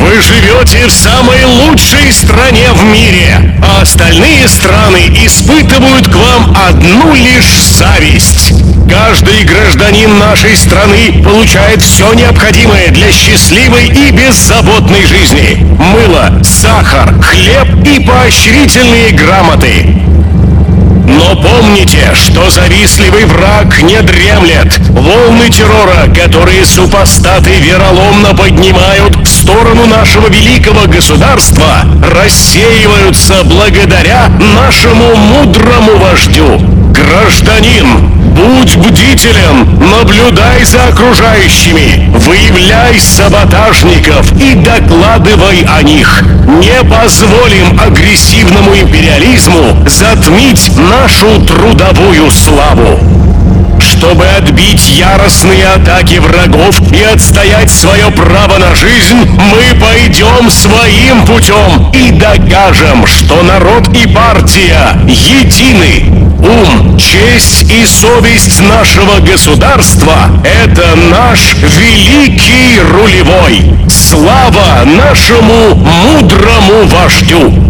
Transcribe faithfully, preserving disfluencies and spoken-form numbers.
Вы живете в самой лучшей стране в мире, а остальные страны испытывают к вам одну лишь зависть. Каждый гражданин нашей страны получает все необходимое для счастливой и беззаботной жизни. Мыло, сахар, хлеб и поощрительные грамоты. Но помните, что завистливый враг не дремлет. Волны террора, которые супостаты вероломно поднимают в сторону нашего великого государства, рассеиваются благодаря нашему мудрому вождю. Гражданин, будь бдителен, наблюдай за окружающими, выявляй саботажников и докладывай о них. Не позволим агрессивному империализму затмить нашу трудовую славу. Чтобы отбить яростные атаки врагов и отстоять свое право на жизнь, мы пойдем своим путем и докажем, что народ и партия едины. Ум, честь и совесть нашего государства – это наш великий рулевой. Слава нашему мудрому вождю!